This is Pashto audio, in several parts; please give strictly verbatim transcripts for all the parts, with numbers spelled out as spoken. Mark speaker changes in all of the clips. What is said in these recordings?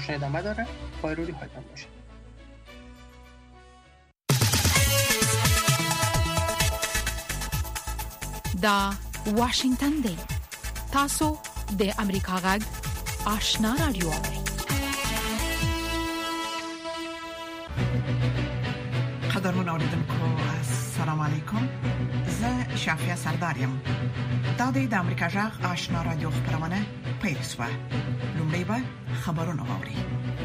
Speaker 1: نشر ادامه داره. پایروری هایتان باشه.
Speaker 2: دا واشنگتن دی. تاسو د امریکا غږ آشنا رادیو.
Speaker 3: قدرمن اوریدونکو السلام علیکم. زه شافیا سردارم. دا د امریکا غږ آشنا رادیو خبرونه پیښه. لومړی به خبرونه واوري.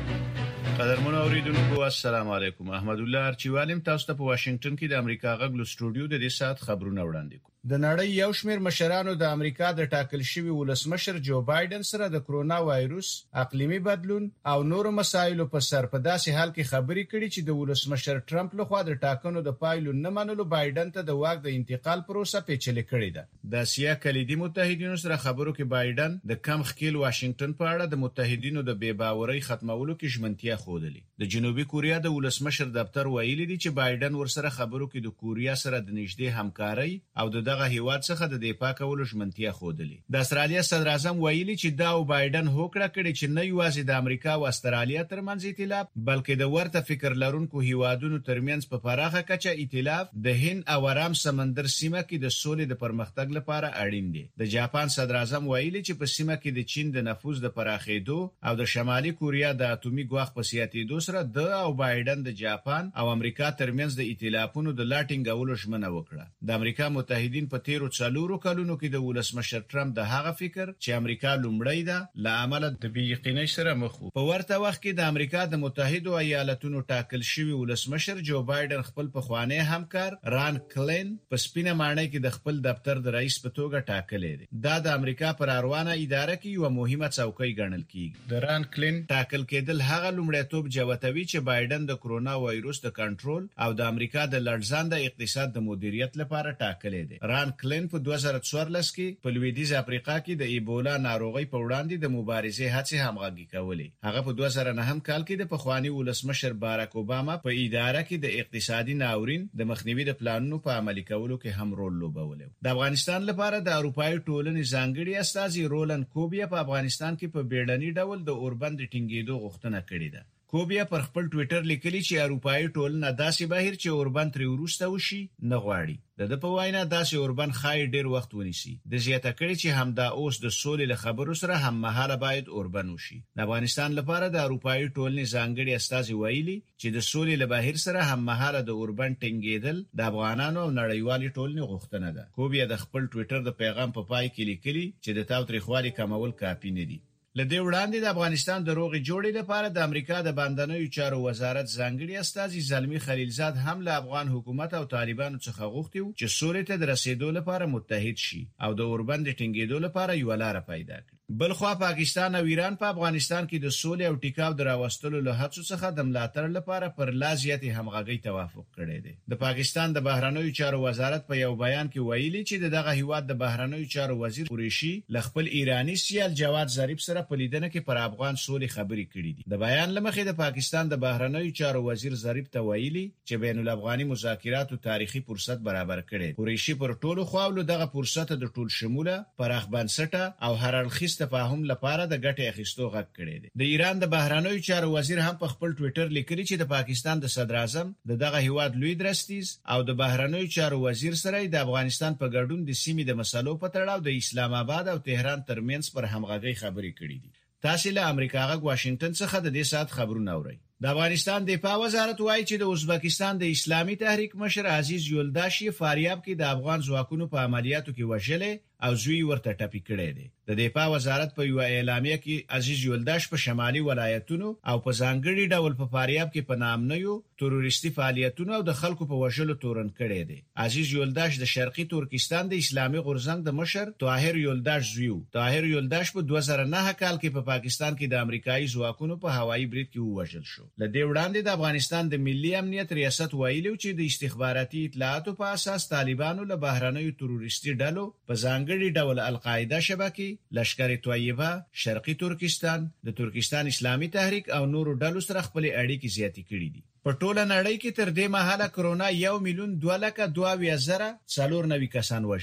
Speaker 4: قدرمن اوریدونکو السلام علیکم. احمد الله ارچیوالم تاسو ته په واشنگټن کې د امریکا غږ له سټوډیو د دې سات خبرونه وړاندې کوم. د نړۍ یو شمېر مشرانو د امریکا د ټاکل شوی ولسمشر جو بایدن سره د کرونا وایروس، اقلیمی بدلون او نورو مسایلو په سر په داسې حال کې خبرې کړي چې د ولسمشر ټرمپ لخوا د ټاکنو د پایلو نه منلو بایدن ته د واک د انتقال پروسه پیچلې کړې ده. د اسیا کلیدي متحدینو سره خبرو کې بایدن د کم خکیل واشنگټن په اړه د متحدینو د بې باورۍ ختمولو کې ژمنتیا ښودلې. د جنوبي کوریا د ولسمشر دفتر ویلي دی چې بایدن ورسره خبرو کې د کوریا سره د نږدې همکارۍ او د دغه هیواد څخه د دفاع کولو ژمنتیا ښودلې. د استرالیا صدر اعظم ویلي چې دا او بایدن هوکړه کړې چې نه یوازې د امریکا او استرالیا ترمنځ ائتلاف بلکې د ورته فکر لرونکو هیوادونو ترمنځ په پراخه کچه ائتلاف د هند او آرام سمندر سیمه کې د سولې د پرمختګ لپاره اړین دی. د جاپان صدر اعظم ویلي چې په سیمه کې د چین د نفوذ د پراخېدو او د شمالي کوریا د اټومي ګواښ په زیاتېدو سره د او بایدن د جاپان او امریکا ترمنځ د ائتلافونو د لاټینګولو ژمنه وکړه. د امریکا متحدین په تیرو څلورو کلونو کې د ولسمشر ټرمپ د هغه فکر چې امریکا لومړی ده لامل د بې یقینۍ سره مخ وو. په ورته وخت کې د امریکا د متحدو ایالاتونو ټاکل شوی ولسمشر جو بایدن خپل پخوانی همکار ران کلین په سپینه ماڼۍ کې د خپل دفتر د رئیس په توګه ټاکلی دی. دا د امریکا پر اروانه اداره کې یو مهمه څوکۍ ګڼل کیږي. د ران کلین ټاکل کېدل هغه لومړیتوب جوتوي چې بایدن د کرونا وایروس د کنټرول او د امریکا د لړزانده اقتصاد د مدیریت لپاره ټاکلی دی. ران کلین په دوه زره څوارلس کې په لویدیځ افریقا کې د ایبولا ناروغۍ په وړاندې د مبارزې هڅې همغږي کولې. هغه په دوه زره نهم کال کې د پخوانی ولسمشر باراک اوباما په اداره کې د اقتصادي ناورین د مخنیوي د پلانونو په عملي کولو کې هم رول لوبولی. د افغانستان لپاره د اروپایي ټولنې ځانګړي استازي رولند کوبیا په افغانستان کې په بیړني ډول د اوربند ټینګېدو غوښتنه کړې ده. کوبیا پر خپل ټوئیټر لیکلی چې اروپایي ټولنه داسې بهیر چې اوربند ترې وروسته وشي نه غواړي. د د په وینا داسې اوربند خای ډیر وخت ونیسي. د زیاته کړي چې همدا اوس د سولې له خبرو سره هم مهاله باید اوربند وشي. د افغانستان لپاره د اروپایي ټولنې ځانګړي استازي ویلي چې د سولې له بهیر سره هم مهاله د اوربند ټینګېدل د افغانانو او نړیوالې ټولنې غوښتنه ده. کوبیا د خپل ټوئیټر د پیغام په پای کې لیکلي چې د تاوتریخوالي کمول کافي نه دي. لدې وړاندې د افغانستان د روغې جوړې لپاره د امریکا د باندنیو چارو وزارت ځانګړي استازي زلمی خلیلزاد هم له افغان حکومت او طالبانو څخه غوښتي و چې سولې ته د رسیدو لپاره متحد شي او د اوربند ټینګېدو لپاره یو لار پیدا کړي. بل خو پاکستان او ایران په افغانستان کې د سولې او ټیکاو د راوستلو له هڅو څخه د ملاتړ لپاره پر لا زیاتې همغږۍ توافق کړی دی. د پاکستان د بهرنیو چارو وزارت په یو بیان کې ویلي چې دغه هیواد د بهرنیو چارو وزیر قریشي له خپل ایرانی سیال جواد ظریف سره په لیدنه کې پر افغان سولې خبرې کړې دي. د بیان لمخې د پاکستان د بهرنیو چارو وزیر ظریف ته ویلي چې بین الافغاني مذاکراتو تاریخي فرصت برابر کړي. قریشي پر ټولو خواولو دغه فرصت د ټول شموله پراخ بنسټه او هر اړخیز تفاهم لپاره د ګټې اخیستو غږ کړی دی. د ایران د بهرنیو چارو وزیر هم په خپل ټوئیټر لیکلی چې د پاکستان د صدر اعظم د دغه هیواد لوی درستیز او د بهرنیو چارو وزیر سره د افغانستان په ګډون د سیمې د مسلو په تړاو د اسلام آباد او تهران ترمنځ پر همغږۍ خبرې کړې دي. تاسو له امریکا غږ واشنگټن څخه د دې سات خبرونه اورئ. د افغانستان دفاع وزارت وایي چې د ازبکستان د اسلامي تحریک مشر عزیز یولداشي فاریاب کې د افغان ځواکونو په عملیاتو کې وژلې او زوی ورته ټپي کړی دی. د دفاع وزارت په یو اعلامیه کې عزیز یولداش په شمالي ولایتونو او په ځانګړي ډول په فاریاب کې په نامنیو تروریستي فعالیتونو او د خلکو په وژلو تورن کړی دی. عزیز یولداش د شرقي ترکستان د اسلامي غورځنګ د مشر طاهر یولداش زوی. طاهر یولداش په دوه زره نه کال کې په پا پاکستان کې د امریکایي ځواکونو په هوایي برید کې ووژل شو. لدې وړاندې د افغانستان د ملي امنیت ریاست ویلو چې د استخباراتي اطلاعاتو په اساس طالبانو له بهرنیو تروریستي ډلو په ځانګړي ډول القاعده شبکې، لشکر طیبه، شرقي ترکستان، د ترکستان اسلامي تحریک او نورو ډلو سره خپل اړیکې زیاتې کړې دي. په ټوله نړۍ کې تر دې مهاله کرونا یو میلیون دوه لکه دوه اویا زره څلور نوي کسان وژلي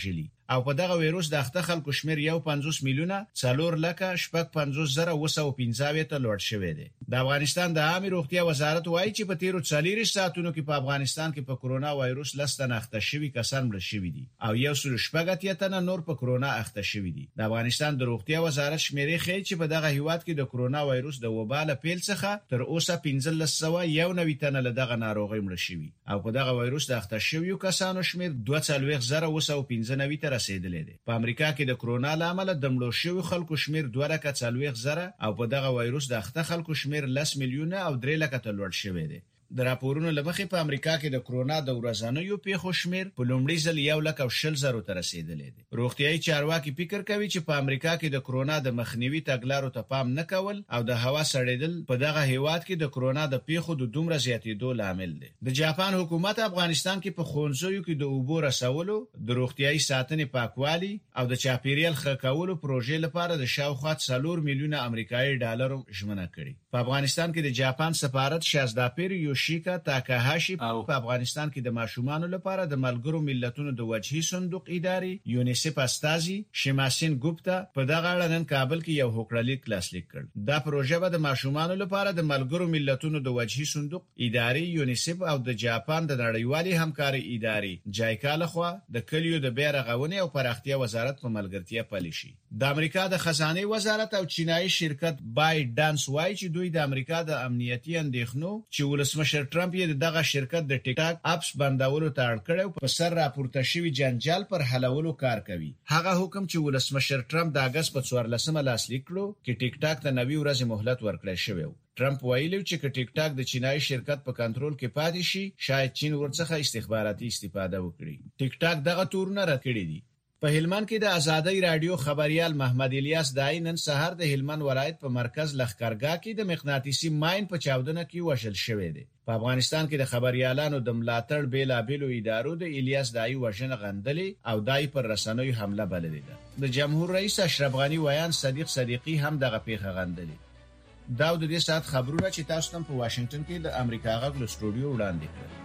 Speaker 4: او په دغه وایروس د اخته خلکو شمیر یو پنځوس میلیونه څلور لکه شپږ پنځوس زره وسو پنځه ته لوړ شوی دی. د افغانستان د عامه روغتیا وزارت وایي چې په تیرو څلور ساعتونو کې په افغانستان کې په کرونا وایروس لسته اخته شوی کسان مړ شوي دي او یو سل شپږ اتیا تنه نور په کرونا اخته شوي دي. د افغانستان د روغتیا وزارت شمیرې ښیي چې په دغه هیواد کې د کرونا وایروس د وبا له پیل څخه تر اوسه پنځه سوه یو نوي تنه له دغه ناروغي مړ شوي او په دغه وایروس د اخته شویو کسانو شمیر دوه څلوېښت زره وسو پنځه نوي ته رسیدلی دی. په امریکا کې د کرونا له امله د مړو شویو خلکو شمیر دوه لکه څلوېښت زره او په دغه وایروس د اخته خلکو شمیر لس میلیونه او درې لکه ته لوړ شوی دی. د راپورونو لمخې په امریکا کې د کرونا د ورځنیو پیښو شمیر په لومړي ځل یو لک او شل زرو ته رسیدلی دی. روغتیايي چارواکي فکر کوي چې په امریکا کې د کرونا د مخنیوي تګلارو ته پام نه کول او د هوا سړېدل په دغه هیواد کې د کرونا د پیښو د دومره زیاتېدو لامل دی. د جاپان حکومت افغانستان کې په ښوونځیو کې د اوبو رسولو، د روغتیايي ساتنې پاکوالي او د چاپیریال ښه کولو پروژې لپاره د شاوخوا څلور میلیونه امریکایي ډالرو ژمنه کړې. په افغانستان کې د جاپان سفارت شازدا پیر یوشیکا تاکاهاشي په افغانستان کې د ماشومانو لپاره د ملګرو ملتونو د وجهي صندوق ادارې یونیسف استازي شماسین ګوپتا په دغه اړه نن کابل کې یو هوکړلیک لاسلیک کړ. دا پروژه به د ماشومانو لپاره د ملګرو ملتونو د وجهي صندوق ادارې یونیسف او د جاپان د نړیوالې همکاري ادارې جایکا لخوا د کلیو د بیا رغونې او پراختیا وزارت په ملګرتیا پلي شي. د امریکا د خزانه وزارت او چینایي شرکت بای ډانس وایي چې دوی د امریکا د امنیتي اندېښنو چې ولسمشر ټرمپ یې دغه شرکت د ټیک ټاک اپس بندولو ته اړ کړی او په سر راپورته شوی جنجال پر حلولو کار کوي. هغه حکم چې ولسمشر ټرمپ د اگست په څوارلسمه لاسلیک کړو کې ټیک ټاک ته نوي ورځې مهلت ورکړی شوی. ټرمپ ویلي چې که ټیک ټاک د چینایي شرکت په کنټرول کې پاتې شي شاید چین ورڅخه استخباراتي استفاده وکړي. ټیک ټاک دغه تورونه رد کړي دي. په هلمند کې د آزادۍ رادیو خبريال محمد الیاس دای نن سهار د هلمند ولایت په مرکز لخکرګاه کې د مغناطیسي ماین په چاودنه کې وشل شوی دی. په افغانستان کې د خبريالانو د ملاتړ بیلابېلو ادارو د الیاس دای وژنه غندلې او دای پر رسنوي حمله بللې ده. د جمهور رئیس اشرف غنی ویان صدیق صدیقی هم دغه پیښه غندلې. دا د دې سات خبرونه چې تاسو ته په واشنگټن کې د امریکا غږ له سټوډیو وړاندې کړل.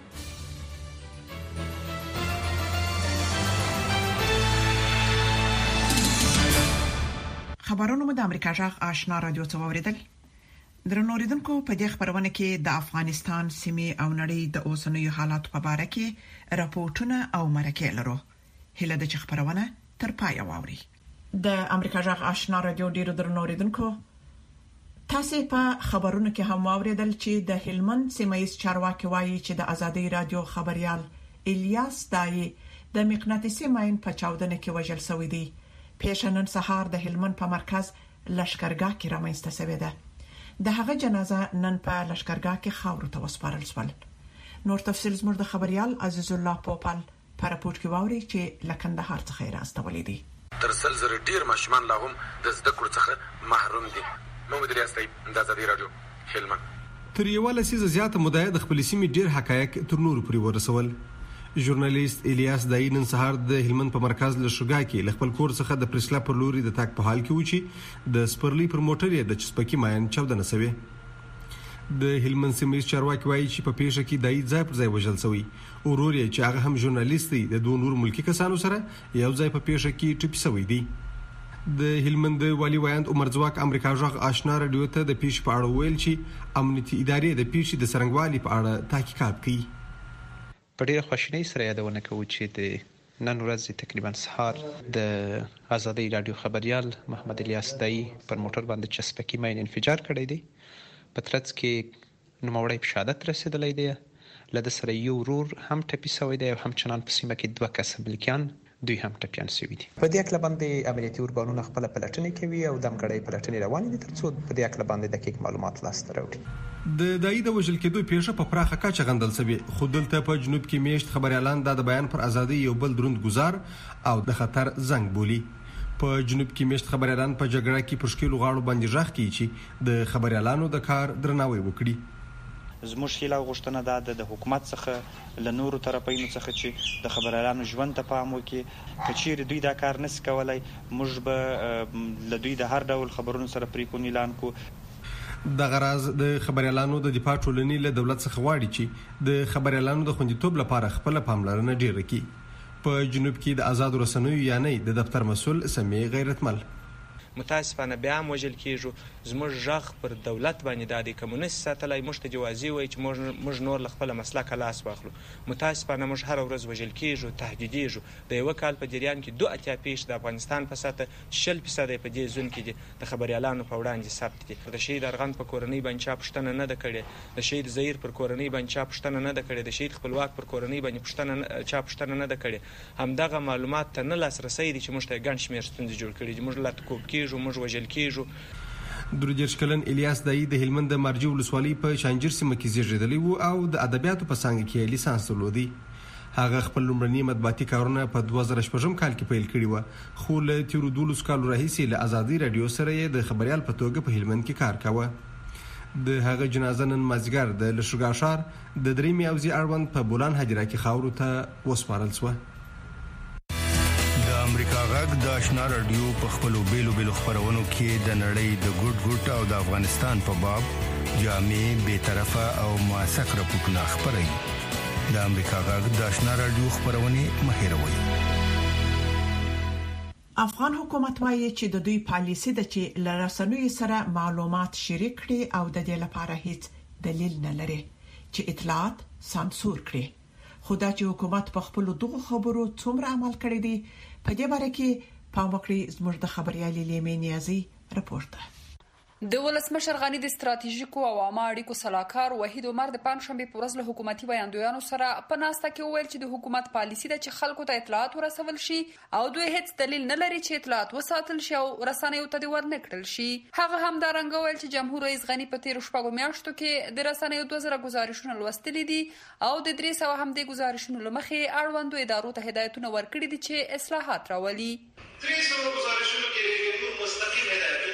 Speaker 3: خبرونه مو د امریکا جغ آشنا رادیو څخه اوریدل. درنو اوریدونکو په دې خبرونه کې د افغانستان سیمې او نړۍ د اوسنیو حالاتو په اړه کې راپورټونه او مرکې لرو. هله د خبرونه تر پای واوري. د امریکا جغ آشنا رادیو ډیرو درنو اوریدونکو تاسو په خبرونه کې هم اوریدل چې د هلمند سیمایي چارواکي وایي چې د ازادي رادیو خبريال الیاس دای د مغناطیسي ماین په چاودنه کې وژل شوی دی. پیشنن سهار د هلمند په مرکز لشکرګاه کې رامنځته شوې ده. د هغه جنازه نن په لشکرګاه کې خاورو ته وسپارل شول. نور تفصیل زموږ د خبريال عزیز الله پوپل په راپورټ کې واوري چې لکندهار څخه راستولې دي.
Speaker 5: تر سل زر ډیر ماشومان لا هم د زده کړو څخه محروم دي. محمد ریاستي د ازادي رادیو هلمند.
Speaker 6: تر یو لسیزه زیاته مدعا د خپل سیمې ډیر حقایق تر نور پورې ورسول. ژورنالیست الیاس دای نن سهار د هلمند په مرکز لشګا کې خپل کور څخه د پرسلا پر لوري د تاک په حال کې و چې د سپرلی پر موټر یې د چسپکی ماین چاودنه شوی. د هلمند سیمې چارواکي وایي چې په پیښه کې دای ځای پر ځای وژل شوی. ورور یې چې هغه هم ژورنالیست دی د دوه نور ملکی کسانو سره یو ځای په پیښه کې ټپي شوی دی. د هلمند والی ویاند عمر ځواک امریکا جغ آشنا رادیو ته د پیښې په اړه ویل چې امنیتي ادارې د پیښې د سرنګوالي په اړه تحقیقات کوي.
Speaker 7: په ډیره خوشحالۍ سره یادونه کوو چې د نن ورځ تقریبا سهار د ازادي رادیو خبريال محمد الیاس دای پر موټر باندې چسپکی ماین انفجار کړی دی. په ترڅ کې نوموړی په شهادت رسیدلی دی. له سره یو ورور هم ټپي شوی دی او همچنان په سیمه کې دوه کس ملکیان دوی هم ټپيان شوي دي.
Speaker 8: په دې اړه باندې امنیتي ارګانونه خپل پلټنې کوي او د امګړۍ پلټنې روانې دي ترڅو په دې اړه باندې دقیق معلومات لاسته راوړي.
Speaker 6: د دای د وژل کېدو پیښه په پراخه کچه غندل شوی. خو دلته په جنوب کې میشت خبريالان د بیان پر ازادي یو بل دروند گزار او د خطر زنګ بولی. په جنوب کې میشت خبريالان په جګړه کې پښکیلو غاړو باندې ځخ کی چې د خبريالانو د کار درناوی وکړي.
Speaker 9: زموږ هیله غوښتنه ده د حکومت څخه له نورو طرفینو څخه چې د خبريالانو ژوند ته پام وکړي. کچېر دوی دا کار نس کولای موږ به له دوی د هر ډول خبرونو سره پریکون اعلان کو.
Speaker 6: د غراز د خبريالانو د دفاع ټولنې له دولت څخه غواړي چې د خبريالانو د خوندیتوب لپاره خپل پاملرنه ډیره کړي. په جنوب کې د آزاد رسنیو یعنی د دفتر مسول سمي غیرتمل
Speaker 10: متاسفانه بیا هم وژل کېږو زموږ غږ پر دولت باندې د کمونیست ساتلای موږ ته جوازي وایي چې موږ موږ نور له خپله مسلکه لاس واخلو متاسفانه موږ هره ورځ وژل کېږو تهدیدېږو د یوه کال په جریان کې دوه اتیا پیښې د افغانستان په سطحه شل فیصده په دې زون کې دي د خبریالانو په وړاندې ثبت دي د شهید ارغند په کورنۍ باندې چا پوښتنه نه ده کړې د شهید زهیر پر کورنۍ باندې چا پوښتنه نه ده کړې د شهید خپلواک پر کورنۍ باندې پوښتنه چا پوښتنه نه ده کړې همدغه معلومات ته نه لاسرسی دي چې موږ ته ګڼ شمېر ستونزې جوړ کړي دي موږ لا تکوب کېږو موږ وژل کېږو
Speaker 6: درجرش کلن الیاس دای د هلمند د مرجو ولسوالۍ په شانجر سیمه کې زیږیدلی وو او د ادبیاتو په څانګه کې لیسانس درلودي هغه خپل لومړني مطبوعاتي کارونه په دوه زره شپږم کال کې پیل کړي وو خو له تیرو دولس کالو راهیسې له ازادي رادیو سره یې د خبريال په توګه په هلمند کې کار کاوه د هغه جنازه نن مازیګر د لشګا ښار د درې میاوزي اړوند په بولان حجره کې خاورو ته وسپارل شو
Speaker 11: امریکا غږ د آشنا رادیو په خپلو بیلو بیلو خبرونو کې د نړۍ د ګډ ګډ او د افغانستان په باب جامع به طرفه او موثق راپورټونه خبري د امریکا غږ د آشنا رادیو خبرونه مهیروي
Speaker 3: افغان حکومت وايي چې د دوی پالیسي د چې لرسنوي سره معلومات شریک کړي او د دې لپاره هیڅ دلیل نه لري چې اطلاعات سانسور کړي خدای چې حکومت په خپل دغه خبرو څومره عمل کړی دی په دې باره کې پام وکړئ زموږ د خبريالي لیمې نیازي راپورټ
Speaker 12: د ولسمشر غنی د ستراتیژیکو او عامه اړیکو صلاحکار وحید عمر د پنځشنبه په ورځ له حکومتي ویاندویانو سره په ناسته کې وویل چې د حکومت پالیسي د چې خلکو ته اطلاعات ورسول شي او دوی هیڅ دلیل نه لري چې اطلاعات وساتل شي او رسنیو ته ور نکړل شي هغه هم دا رنګ وویل چې جمهور رئیس غنی په تیر شپږو میاشتو کې د رسنیو دوه زره گزارشونه لوستلي دي او د درې سوه هم د گزارشونو لمخې اړوندو ادارو ته هدایتونه ورکړي دي چې اصلاحات راولي
Speaker 13: درې سوه گزارشونو کې د مستقیم هدایتونه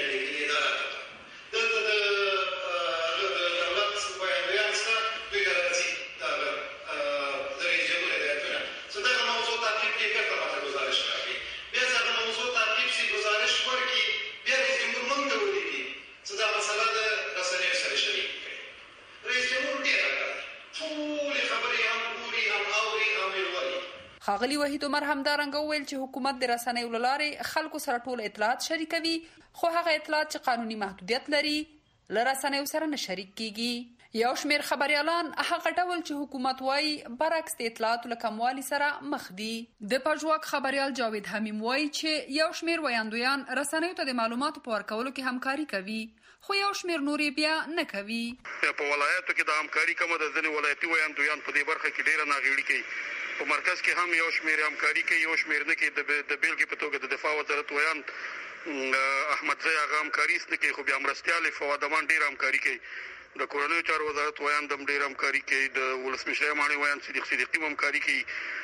Speaker 12: خاغلی وحید عمر هم دا رنګ وویل چې حکومت د رسنیو لارې خلکو سره ټول اطلاعات شریکوي خو هغه اطلاعات چې قانوني محدودیت لري له رسنیو سره نه شریک کیږي یو شمېر خبريالان هغه ډول چې حکومت وايي برعکس د اطلاعاتو له کموالي سره مخ دي د پژواک خبريال جاوید حمیم وايي چې یو شمېر ویاندویان رسنیو ته د معلوماتو په ورکولو کې همکاري کوي خو یو شمېر نورې بیا نه کوي
Speaker 13: په ولایتو کې د همکاري کومه د ځینې ولایتي ویاندویان په دې برخه کې ډېره ناغېړي کوي په مرکز کې هم یو شمېر همکاري کوي یو شمېر نه کوي د بیلګې په توګه د دفاع وزارت ویان احمد زی هغه همکاري نه کوي خو بیا مرستیال فوادمان ډېر همکاري کوي د کورنیو چارو وزارت ویان دم ډېر همکاري کوي د ولسمشر ماڼۍ ویان صدیق صدیقي همکاري کوي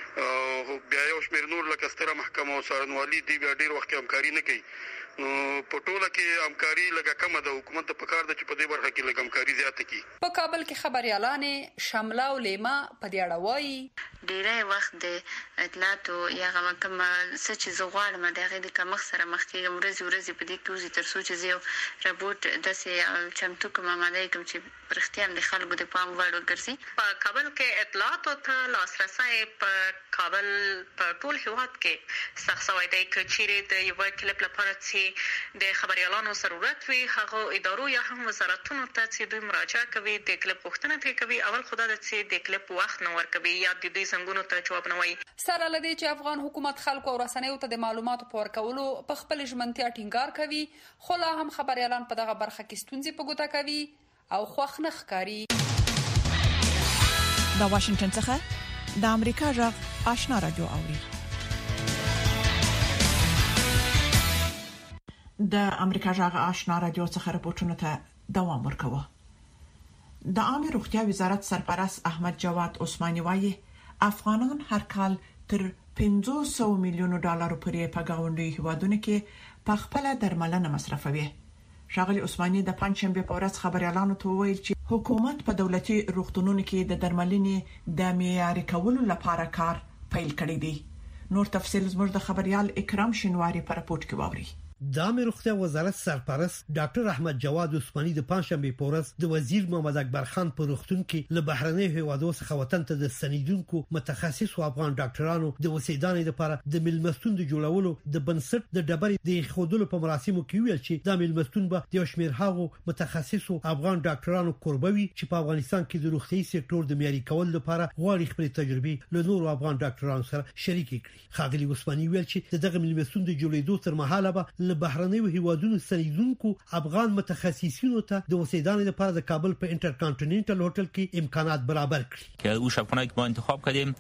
Speaker 13: بیا یو شمېر نور لکه ستره محکمه او څارنوالي دی بیا ډېر وخت همکاري نه کوي نو په ټوله کې همکاري لږه کمه ده حکومت ته پکار ده چې په دې برخه کې لږ همکاري زیاته کړي
Speaker 12: په کابل کې خبريالان شامله او لیما په دې اړه وایي
Speaker 14: ډیری وخت د اطلاعاتو یا کوم څه چې زه غواړم د هغې د کمښت سره مخ کېږم ورځې ورځې په دې کې وځي تر څو چې زه یو راپورټ داسې چمتو کړم آماده کړم چې رښتیا هم د خلکو د پام وړ وګرځي په کابل کې اطلاعاتو ته لاسرسی په کابل په ټول هېواد کې سخت شوی دی که چیرې د یوه کلیپ لپاره چې د خبريالانو ضرورت وي هغه ادارو یا هم وزارتونو ته چې دوی مراجعه کوي د کلیپ پوښتنه ترې کوي اول خدا د چې د کلیپ وخت نه ورکوي یا د دوی څنګهونو ته جواب نه وایي
Speaker 12: سره له دې چې افغان حکومت خلکو او رسنیو ته د معلوماتو په ورکولو په خپل ژمنتیا ټینګار کوي خو لا هم خبريالان په دغه برخه کې ستونزې په ګوته کوي او خوښ نه ښکاري
Speaker 2: د واشنگټن څخه د امریکا غږ آشنا رادیو اوري
Speaker 3: د امریکا غږ آشنا رادیو څخه راپورټونه ته دوام ورکوه د عامه روغتیا وزارت سرپرست احمد جواد عثماني وايي افغانان هر کال تر پنځه سوه میلیون ډالر پورې په گاونډي هیوادونو کې په خپل درملنه مصرفوي شاغلي عثماني د پنځشنبه په ورځ خبريالانو ته ویل چې حکومت په دولتي روغتونونو کې د درملنې د معیاري کولو لپاره کار پیل کړی دی نور تفصیل زموږ د خبريال اکرام شینواری په راپورټ کې واوري
Speaker 15: د عامه روغتیا وزارت سرپرست ډاکټر احمد جواد عثماني د پنځشنبه په ورځ د وزیر محمد اکبر خان په روغتون کې له بهرنۍ هیوادو څخه وطن ته د سنیدونکو متخصص او افغان ډاکټرانو د وسیدانې لپاره د ملمستون د جوړولو د بنسټ د ډبرې د خودلو په مراسمو کې ویل چې د ملمستون به د شمیر هغو متخصصو افغان ډاکټرانو قربوي چې په افغانستان کې د روغتي سکتور د معیاري کول لپاره غواړي خپل تجربه له نورو افغان ډاکټرانو سره شریک کړي. خاغلی عثماني ویل چې دغه ملمستون د جوړېدو تر مهاله به له بهرنیو هیوادونو سنیدونکو افغان متخصصینو ته د وسیدانې لپاره د کابل په انټرکانټیننټل هوټل کې امکانات برابر کړي.
Speaker 16: که او شبخانه که ما انتخاب کردیم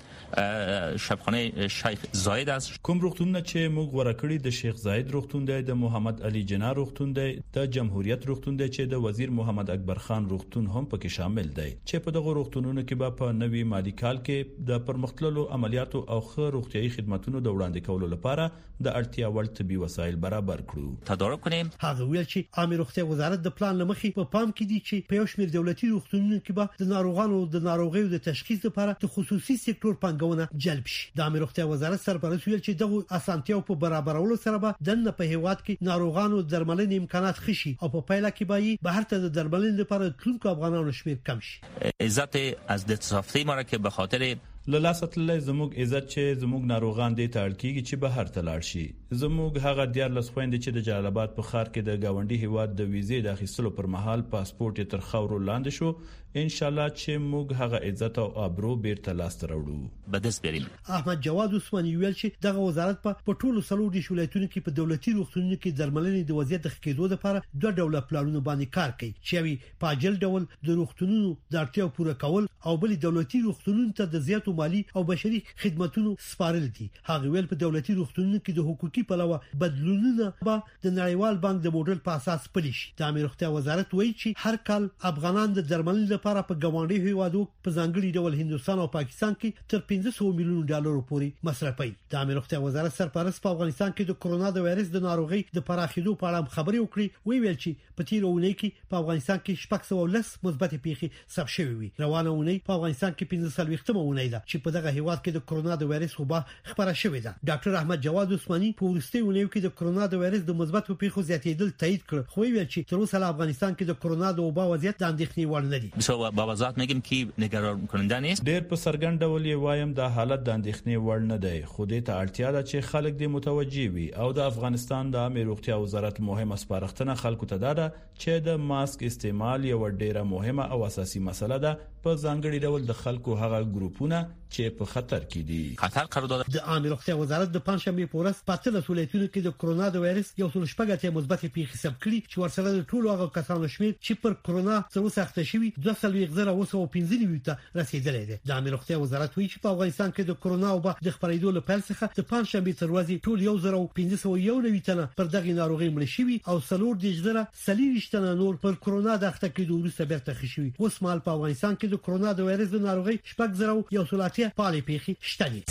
Speaker 16: شبخانه شیخ زاید است.
Speaker 17: کوم روغتونونه چې موږ غوړه کړی د شیخ زاید روغتون دی، د محمد علي جناح روغتون دی، د جمهوریت روغتون دی چې د وزیر محمد اکبر خان روغتون هم پکې شامل دی چې په دغه روغتونونو کې به په نوي مالی کال کې د پرمختللو عملیاتو او ښه روغتيایي خدماتونو د وړاندې کولو لپاره د اړتیا وړ طبي وسایل برابر کړو.
Speaker 16: تدارک کنیم.
Speaker 15: هغه ویل چې عامه روغتیا وزارت د پلان لمخې په پام کې دي چې په یو شمېر دولتي روغتونونو کې به د ناروغانو د ناروغیو د تشخیص لپاره د خصوصي سکتور پانګونه جلب شي. د عامه روغتیا وزارت سرپرست ویل چې دغه اسانتیاو په برابرولو سره به د په هیواد کې ناروغانو درملنې امکانات خشي او په پایله کې به بهر ته د درملنې لپاره تلونکو افغانانو شمیر کم شي.
Speaker 16: عزت از دستساختی ما را که به خاطر
Speaker 17: للاسه زموږ عزت چې زموږ ناروغان دي تړل کیږي چې بهر ته لاړ شي. زموږ هغه دیار لسخويند چې د جلال آباد په ښار کې د گاونډي هیواد د ویزې د اخیستلو پر مهال پاسپورت تر خاورو لاندې شو. ان شاء الله چې موږ هغه عزت او ابرو بیرته لاس راوړو.
Speaker 16: بدس بریم.
Speaker 15: احمد جواد عثماني ویل چې دغه وزارت په ټولو سلور دي ولایتونو کې په دولتي روغتونونو کې درملنې د وضعیت د ښه کېدو لپاره دوه ډوله پلانونه باندې کار کوي چې وی په اجل ډول د روغتونونو د اړتیاو پوره کول او بل دولتي روغتونونو ته د زیاتو مالی او بشري خدماتونو سپارل دي. هغه ویل په دولتي روغتونونو کې د حقوقي پلوه بدلونونه به د نړیوال بانک د موډل په اساس پلي شي. د عامه روغتیا وزارت وایي چې هر کال افغانان د درملنې لپاره په ګاونډي هیوادو په ځانګړي ډول هندستان او پاکستان کې تر پنځه سوه میلیون ډالر پورې مصرفوي. د عامه روغتیا وزارت سرپرست په افغانستان کې د کرونا د وایرس د ناروغي د پراخېدو په اړه خبرې وکړې. وی ویل چې په تیر اونۍ کې په افغانستان کې شپږ سوه ولس مثبت پیښې ثبت شوې وي. روانه اونۍ په افغانستان کې پنځه سلويختمه اونۍ ده چې په دغه هیواد کې د کرونا د وایرس وبا خبره شوې ده. ډاکټر احمد جواد عثماني په ورستي اونۍ کې د کرونا د وایرس د مثبت پیښو زیاتېدل تایید کړ. خو ویل چې تر اوسه افغانستان کې د کرونا د وبا وضعیت د اندېښنې وړ نه دي.
Speaker 16: بسو با وضاحت میگیم که نگران کننده نیست.
Speaker 17: ډېر په سرګند ډول یې وایم د حالت د اندېښنې وړ نه دی. خو دې ته اړتیا ده چې خلک دې متوجي وي او د افغانستان د عامه روغتیا وزارت مهمه سپارښتنه خلکو ته ده چې د ماسک استعمال یو ډېره مهمه او اساسي مسله ده په ځانګړي ډول د خلکو هغه ګروپونه چې په خطر کې دي.
Speaker 16: خطر قرارداد
Speaker 15: د عامه روغتیا وزارت د پنځشنبه په ورځ په اتلس ولایتونو کې د کرونا د وایرس یو څل شپږه مثبت پیښې ثبت کړي چې ورسره د ټولو هغه کسانو شمیر چې پر کرونا سره سخت شوي دوه سلوي غزره وسو پنځه نیو ته رسیدلې ده. د عامه روغتیا وزارت وایي چې په افغانستان کې د کرونا او د خپرېدو لپاره څخه د پنځشنبه تر ورځې ټول یو زره پنځه سوه یو نوي تنه پر دغه ناروغي مړ شوي او سلور د جزره سلیریش تنه نور پر کرونا د اخته کېدو وروسته بیرته خښوي. اوس مال په افغانستان کې د کرونا د وایرس د ناروغي شپږ زره یو سلاتیا پالې پیښې شته دي.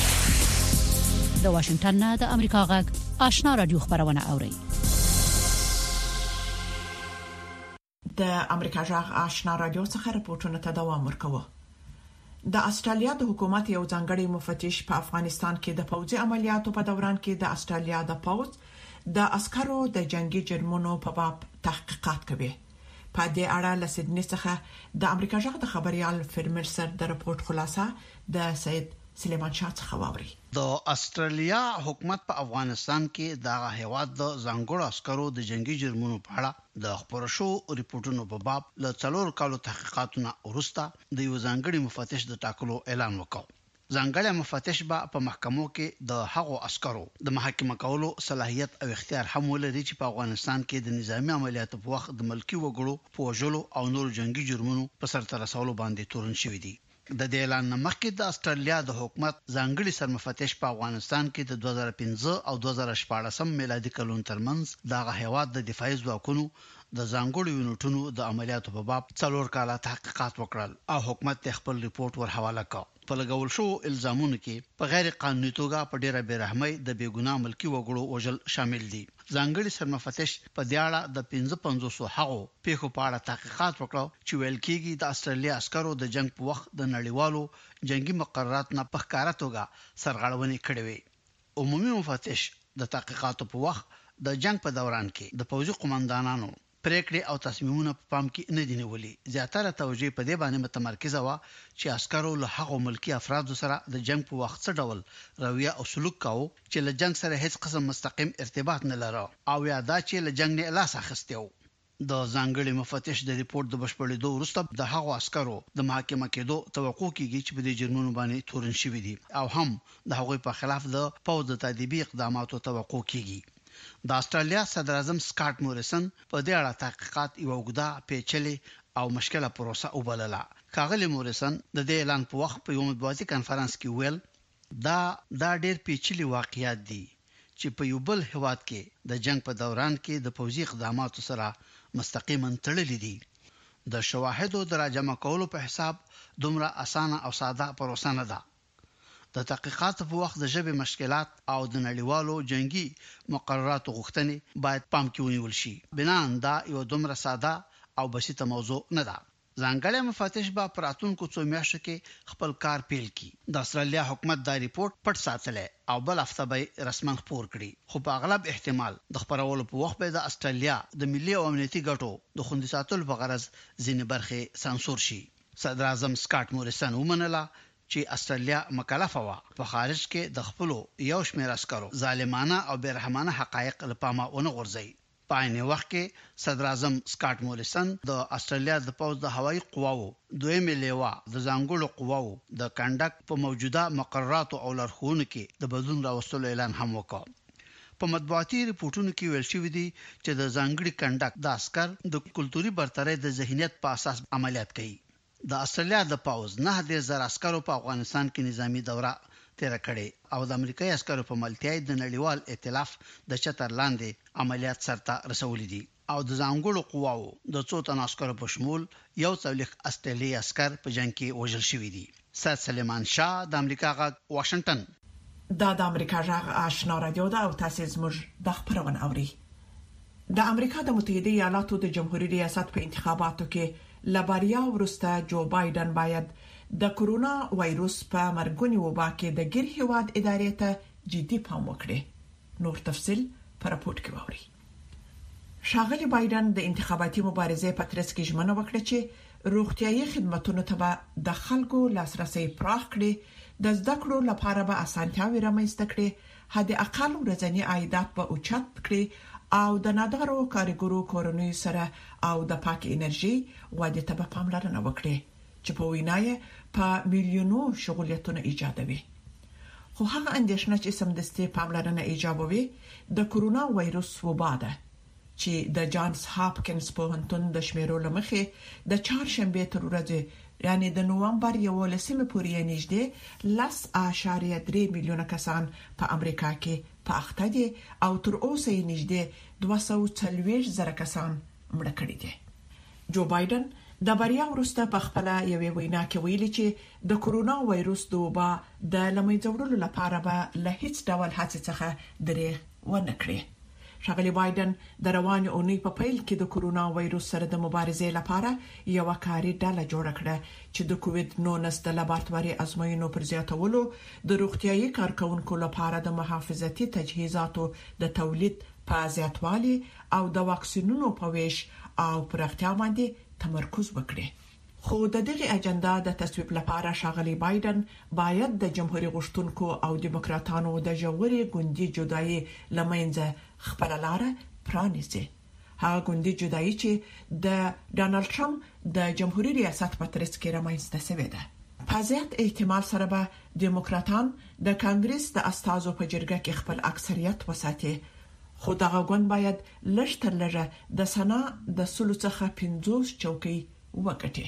Speaker 18: د واشنگټن نه د امریکا غږ آشنا رادیو خبرونه اوري.
Speaker 3: د امریکا غږ آشنا رادیو څخه راپورټونه ته دوام ورکوي. د استرالیا د حکومت یو ځانګړي مفتش په افغانستان کې د پوځي عملیاتو په دوران کې د استرالیا د پوځ د عسکرو د جنگي جرمونو په باب تحقیقات کوي. په دې اړه له سیدنی څخه د امریکا غږ د خبريال فرمرسر د راپورټ خلاصه د سید سلیمان شاه څخه واوري.
Speaker 19: د استرالیا حکومت په افغانستان کې د هیواد د ځانګړو عسکرو د جنگي جرمونو په اړه د خبرو شو ریپورتونو په باب له څلور کالو تحقیقاتونو وروسته د یو ځانګړي مفتش د ټاکلو اعلان وکړ. ځانګړی مفتش به په محکمو کې د هغو عسکرو د محاکمه کولو صلاحیت او اختیار هم ولري چې په افغانستان کې د نظامی عملیاتو په وخت د ملکی وګړو په وژلو او نور جنگي جرمونو په سرته رسولو باندې تورن شوی دي. د دې اعلان مخکې د استرالیا د حکومت ځانګړي سرمفتش په افغانستان کې د دوه زره پنځه او دوه زره شپږ میلادي کلون ترمنځ د هیواد د دفاعي ځواکونو د ځانګړو یونټونو د عملیاتو په باب څلور کاله تحقیقات وکړل او حکومت خپل ریپورت ور حواله کړ. په لګول شو الزامونو کې په غیر قانوني توګه په ډیره بیرحمۍ د بیګناه ملکی وګړو وژل شامل دي. ځانګړي سرمفتش په دې اړه د پنځه پنځوس هغو پیښو په اړه تحقیقات وکړ چې ویل کېږي د استرالیا عسکرو د جنگ په وخت د نړیوالو جنگي مقررات نه په ښکارا توګه سرغړونې کړې وي. عمومي مفتش د تحقیقاتو په وخت د جنگ په دوران کې د پوځي قومندانانو پریکړې او تصمیمونه په پام کې نه دي نیولې. زیاتره توجه په دې باندې متمرکزه و چې عسکرو له هغو ملکی افرادو سره د جنگ په وخت څه ډول رویه او سلوک کاوه چې له جنگ سره هیڅ قسم مستقیم ارتباط نه لري او یا دا چې له جنگ نه لاس اخیستیو. د ځانګړي مفتش د ریپورت د بشپړېدو وروسته د هغو عسکرو د محاکمه کېدو توقع کیږي چې په دې جرمونو باندې تورن شوي دي او هم د هغوی په خلاف د پوځ د تادیبي اقداماتو توقع کیږي. د استرالیا صدر اعظم سکاټ موریسن په دې اړه تحقیقات یو وګړه پیچلې او مشکله پروسه وبلله. ښاغلی موریسن د دې اعلان په وخت په یو مطبوعاتي کانفرنس کې ویل دا دا ډېر پیچلي واقعیت دي چې په یو بل هیواد کې د جنگ په دوران کې د پوځي اقداماتو سره مستقیما تړلې دي. د شواهدو د راجمع کولو په حساب دومره اسانه او ساده پروسه نه ده. د تحقیقات په وخت د ژبې مشکلات او د نړیوالو جنگي مقرراتو غوښتنې باید پام کې ونیول شي. بنان دا یو دومره ساده او بسيطه موضوع نه ده. ځانګړی مفتش به پراتونکو څو میاشتو کې خپل کار پیل کړي. د استرالیا حکومت دا ریپورت پټ ساتلی او بل هفته به رسماً خپور کړي، خو په اغلب احتمال د خبرولو په وخت به د استرالیا د ملي او امنیتي ګټو د خوندي ساتلو په غرض ځینې برخې سانسور شي. صدر اعظم سکاټ موریسن ومنله چې استرالیا مکلفه و په خارج کې د خپل یو شمېر عسکرو ظالمانه او بیرحمانه حقایق لپاره ونه غورځي. په عین وخت کې صدر اعظم سکاټ موریسن د استرالیا د پوځ د هوایي قواو دویم لیوا د ځانګړو قواو د کنډک په موجوده مقرراتو او لارښوونو کې د بدلون راوستلو اعلان هم وکړ. په مطبوعاتي ریپورتونو کې ویل شوی دی چې د ځانګړي کنډک د عسكر د کلتوري برتري د ذهنیت په اساس عملیات کوي. د استرالیا د پاوز نه د زر عسکرو په افغانستان کې نظامی دوره تیر کړي او د امریکایي عسکرو په ملتیا د نړیوال ائتلاف د چتر لاندې عملیات سرته رسولې دي او د ځانګړو قواو د څو تن عسکرو په شمول یو څلوېښت استرالیایي عسكر په جنگ کې وژل شوي دي. سید سلیمان شاه د امریکا غږ واشنگټن.
Speaker 3: دا د امریکا غږ آشنا رادیو ده او تاسو زموږ د خبرونه اوري. د امریکا د متحده ایالاتو د جمهوریت ریاست په انتخاباتو کې لباریا ورسته جو بایدن باید د کورونا وایروس په مرګونی وبا کې د ګیر هیواد ادارې ته جدي پام وکړي. نور تفصيل پر راپورټ کې ووري. شاغلی بایدن د انتخاباتي مبارزې په ترڅ کې ژمنه وکړه چې روغتيایي خدماتو ته د خلکو لاسرسي پراخ کړي، د زده کړو لپاره به اسانتیاوي رامنځته کړي، حد اقل ورځنی عایدات به اوچت کړي او د نادارو کارګرو کورونی سره او د پاک انرژي وادي ته په پاملرنه وکړي چې په وینای په میلیونو شغلیتونه ایجادوي. خو هغه اندیشنه چې سمدستي پاملرنه ایجابوي د کورونا وایروس وبا ده چې د جانز هاپکینز پوهنتون د شمیرو لمخې د چهارشنبه تر ورځې یعنی د نوامبر یولسمه پورې نږدې لس اعشاریه درې میلیونه کسان په امریکا کې په اخته دي او تر اوسه یې نږدې دوه سوه څلوېښت زره کسان مړه کړي دي. جو بایدن د بریا وروسته په خپل یوې وینا کې ویلي چې د کورونا وایروس د وبا د لمنځه لپاره به له هیڅ ډول هڅې څخه درې ونه کړي. شاغلی بایدن د رواني اونۍ په پیل کې د کورونا وایروس سره د مبارزې لپاره یو کاري ډله جوړ کړه چې د کووید نولس د لابراتواري ازموینو پر زیاتولو د روغتيایي کارکونکو لپاره د محافظتي تجهیزاتو د تولید په زیاتوالي او د واکسینونو په ویش او پراختیا باندې تمرکز وکړي. خو د دغه اجنډا د تصویب لپاره شاغلی بایدن باید د جمهوریت غوښتونکو او دیموکراتانو د جوړې ګوندي جدایي لمنځه خپل لار پرانیزي. هغه ګوندي جدایي چې د ډانلډ ټرمپ د جمهوریت ریاست په ترڅ کې رامنځته شوې ده. په زیات احتمال سره به دیموکراتان د کانګرس د استازو په جرګه کې خپل اکثریت وساتي، خو دغه ګوند باید لږ تر لږه د سنا د سلو څخه پنځوس چوکۍ وګټي.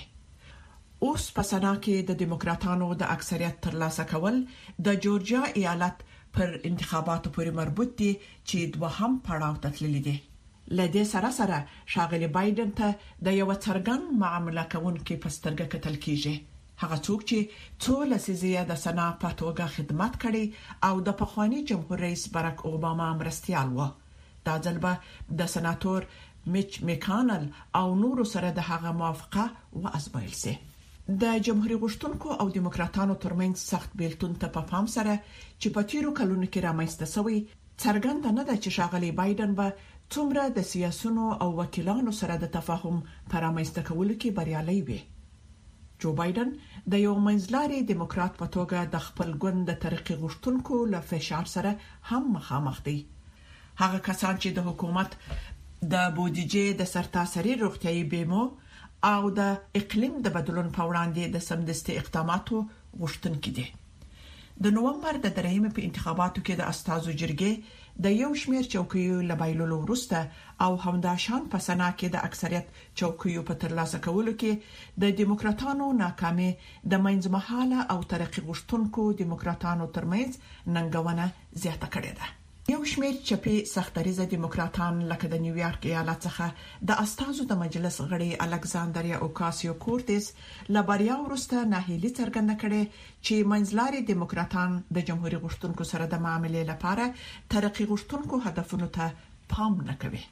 Speaker 3: اوس په سنا کې د دیموکراتانو د اکثریت ترلاسه کول د جورجیا ایالت پر انتخاباتو پورې مربوط دي چې دوهم پړاو ته تللی دي. لدې سره سره شاغلی بایدن ته د یو څرګند معامله کوونکي په سترګه کتل کیږي. هغه څوک چې څو لسیزې د سنا په توګه خدمت کړي او د پخوانی جمهور رئیس باراک اوباما مرستيال و. دا ځل به د سناتور میچ میکانل او نورو سره د هغه موافقه و ازمایل سي. د جمهوریت غوښتونکو او دیموکراتانو ترمنځ سخت بیلتون ته په پام سره چې په تیرو کلونو کې رامنځته شوی څرګند نه ده چې ښاغلي بایدن به څومره د سیاسيونو او وکیلانو سره د تفاهم پرامایسته کولو کې بریالي وي. جو بایدن د یو منځلاري دیموکرات په توګه د خپل ګوند د ترقی غوښتونکو له فشار سره هم مخامخ دي. هغه کسان چې د حکومت د بودیجې د سرتاسري روغتيایي بیمو او د اقلیم د بدلون په وړاندې د سمدستي اقداماتو غوښتونکي دي. د نومبر د درېیمې په انتخاباتو کې د استازو جرګې د یو شمېر چوکیو لبایلولو وروسته او همداشان په سنا کې د اکثریت چوکیو په ترلاسه کولو کې د دیموکراتانو ناکامي د منځمهاله او ترقی غوښتونکو دیموکراتانو ترمنځ ننګونه زیاته کړې ده. یو شمېر چپی سختریزه دیموکراتان لکه د نیویارک ایالت څخه د استازو د مجلس غړي الکساندریا اوکاسیو کورتیس لبریا ورسته ناهیلي څرګنده کړې چې منځلاري دیموکراتان د جمهوریت غوښتونکو سره د معاملې لپاره ترقی غوښتونکو هدفونو ته پام نه کوي.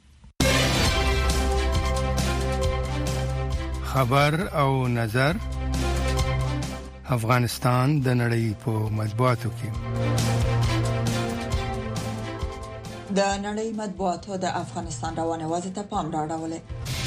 Speaker 11: خبر او نظر افغانستان د نړۍ په مطبوعاتو کې
Speaker 20: د نړۍ مطبوعاتو د افغانستان روانه وضع ته پام راوړل.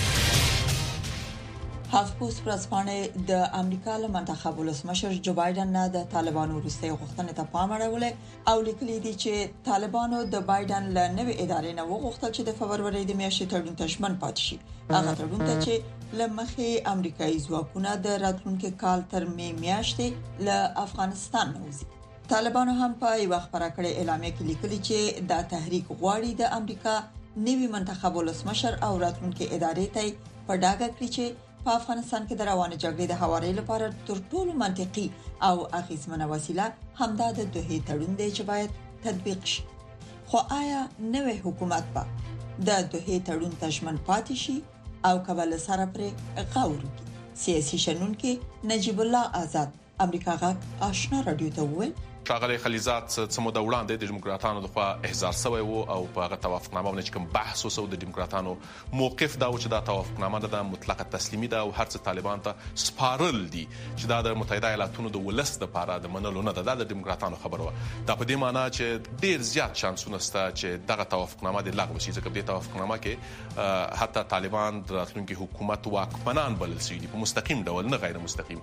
Speaker 20: هافپوس پرسپانه د امریکا له منتخب ولسمشر جو بایدن نه د طالبانو وروستي غوښتنې ته پام راوړل او لیکلي دي چې طالبانو د بایدن له نوې ادارې نه وغوښتل چې د فبرवरी د میاشتې تړون ته ژمن پاتې شي. هغه تړون ته چې لمخې امریکایي ځواکونه د راتلونکي کال تر می میاشتې له افغانستان نوځي. طالبانو هم په یو خبره کړې اعلامیه کې لیکلي چې دا تحریک غواړي د امریکا نوی منتخب ولسمشر او راتلونکي ادارې ته په ډاګه کړی چې په افغانستان کې د روانه جګړې د هواري لپاره تر ټولو منطقي او اغیزمنه وسیله همدا د دوه تړون دی چې باید تطبیق شي. خو آیا نوې حکومت به د دوه تړون تضمین پاتې شي او کابل سره پر غور کوي؟ سیاسي شنونکو نجیب الله آزاد امریکا غاک آشنا رادیو ته وویل
Speaker 21: شاغلي خلیزات سمو د وړاندې د دیموکراتانو د خوا احزار سوی وو او په هغه توافقنامه باندې کوم بحث وسو د دیموکراتانو موقف دا و چې دا توافقنامه د مطلقه تسلیمي ده او هرڅ طالبان ته سپارل دي چې دا د متحده ایالاتونو د ولس لپاره د منلو نه ده. د دیموکراتانو خبره و دا په دې معنی چې ډیر زیات شانسونه شته چې دغه توافقنامه د لغوه شي ځکه د توافقنامه کې حتی طالبان د راتلونکي حکومت واکمنان بلل شي په مستقیم ډول نه غیر مستقیم.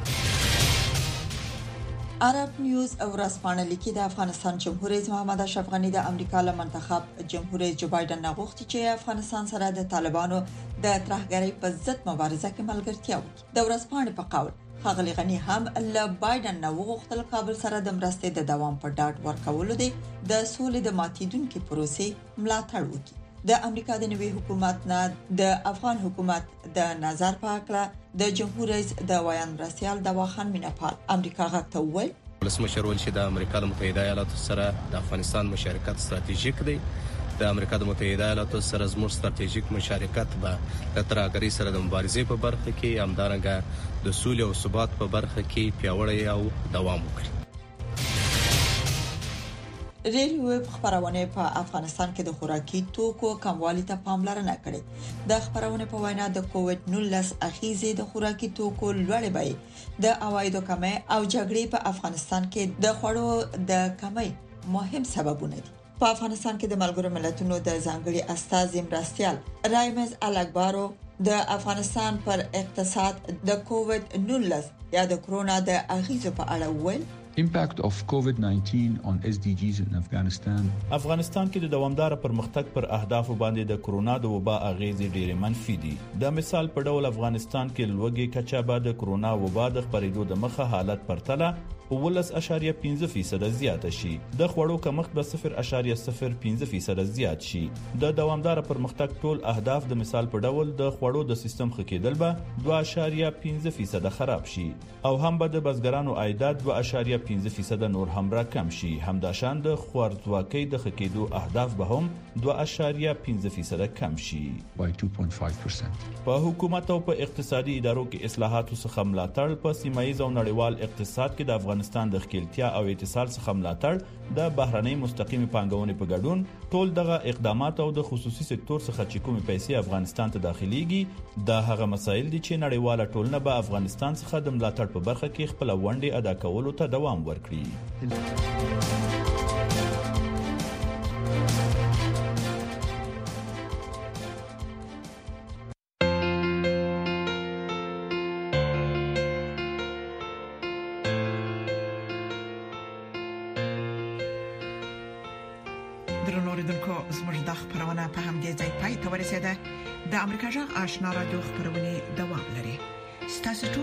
Speaker 20: عرب نیوز ورځپاڼه لیکي د افغانستان جمهور رئیس محمد اشرف غنی د امریکا له منتخب جمهور رئیس جو بایدن نه غوښتي چې افغانستان سره د طالبانو د ترهګرۍ په ضد مبارزه کې ملګرتیا وکړي. د ورځپاڼې په قول ښاغلي غنی هم له بایدن نه وغوښتل کابل سره د مرستې د دوام په ډاډ ورکولو دي د سولې د ماتیدونکو پروسې ملاتړ وکړي. د امریکا د نوي حکومت نه د افغان حکومت د نظر په اړه د جمهور رئیس د ویان رسیال دواخان مینپال امریکا غاټه وویل
Speaker 22: ولسمشر ول چې د امریکا د متحده ایالاتو سره د افغانستان مشارکت ستراتیژیک دی. د امریکا د متحده ایالاتو سره زموږ ستراتیژیک مشارکت به د ترهګرۍ سره د مبارزې په برخه کې همدارنګه د سولې او ثبات په برخه کې پیاوړی او دوام وکړي.
Speaker 20: ریل ویب خبرونه په افغانستان کې د خوراکي توکو کموالي ته پاملرنه کړې. د خبرونه په وینا د کووډ نولس اخیزه د خوراکي توکو لوړې بیې د عوایدو کمې او جګړې په افغانستان کې د خوړو د کمۍ مهم سببونه دي. په افغانستان کې د ملګرو ملتونو د ځانګړي استازي مرستيال رایمز الګبارو د افغانستان پر اقتصاد د کووډ نولس یا د کرونا د اغیزو په اړه وویل
Speaker 23: Impact of COVID nineteen on S D Gs in Afghanistan.
Speaker 17: افغانستان کې د دوامدار پرمختګ پر اهداف باندې د کرونا د وبا اغیزې ډېرې منفي دي. د مثال په ډول افغانستان کې لوګي کچا بعد د کرونا وبا د خپرېدو د مخه حالت پرتله ولس اشاریه پنځه فیصد زیات شي. د خوړو کمښت به صفر اشاریه صفر پنځه فیصد زیات شي. د دوامدار پرمختګ ټول اهداف د مثال په ډول د خوړو د سیستم خکېدل به دوه اشاریه پنځه فیصد خراب شي او هم به د بزګرانو عاید دوه اشاریه پنځه فیصد نور هم را کم شي. همداشان د خوارځواکۍ د خکېدو اهداف به هم دوه اشاریه پنځه فیصد کم شي.
Speaker 23: by two point five percent.
Speaker 17: په حکومت او په اقتصادي ادارو کې اصلاحاتو څخه ملاتړ په سیمایي او نړیوال اقتصاد کې د افغانستان د خپلتیا او اتصال څخه ملاتړ د بهرنۍ مستقیم پانګونې په ګډون ټول دغه اقدامات او د خصوصي سکتور څخه چې کومې پیسې افغانستان ته داخليږي د هغه مسایل دي چې نړیواله ټولنه به افغانستان څخه د ملاتړ په برخه کې خپل ونډه ادا کولو ته دوام ورکړي.
Speaker 3: درنوریدونکو زموږ د خبرونه په همدې ځای پای ته ورسیده. د امریکا جغ آشنا رادیو خبرونه دوام لري. ستاسو ټول